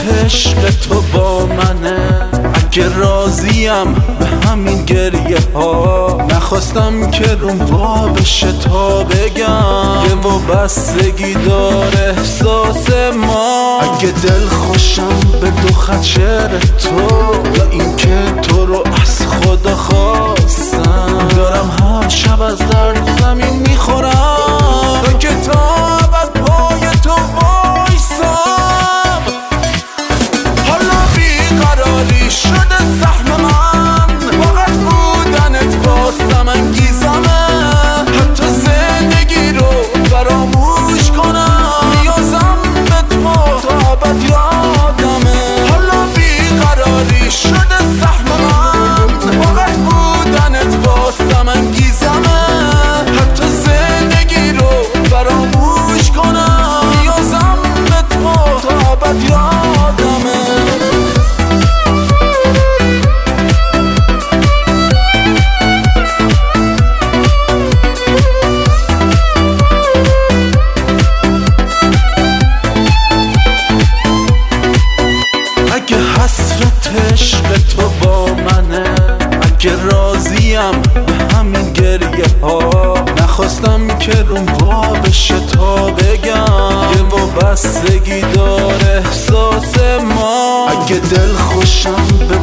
عشق تو با منه، اگه راضیم به همین گریه ها. نخواستم که روم وا بشه تا بگم یه وابستگی داره احساس ما. اگه دل خوشم به دو خط شعر تو، یا این که تو رو از خدا خواستم، دارم هر شب از درد زمین میخورم تا که تا ابد پای تو وایسم. حالا بیقراری شده سهم من، فقط بودنت واسم انگیزمه، حتی زندگی رو فراموش کنم نیازم به تو تا ابد یادمه. حالا بیقراری شده سهم من، فقط بودنت واسم انگیزمه، حتی زندگی رو فراموش کنم نیازم به تو تا ابد یادمه. اگه حسرت عشق تو با منه، اگه راضیم به همین گریه ها. نخواستم که روم وا بشه تا بگم یه وابستگی داره احساس ما. اگه دل خوشم به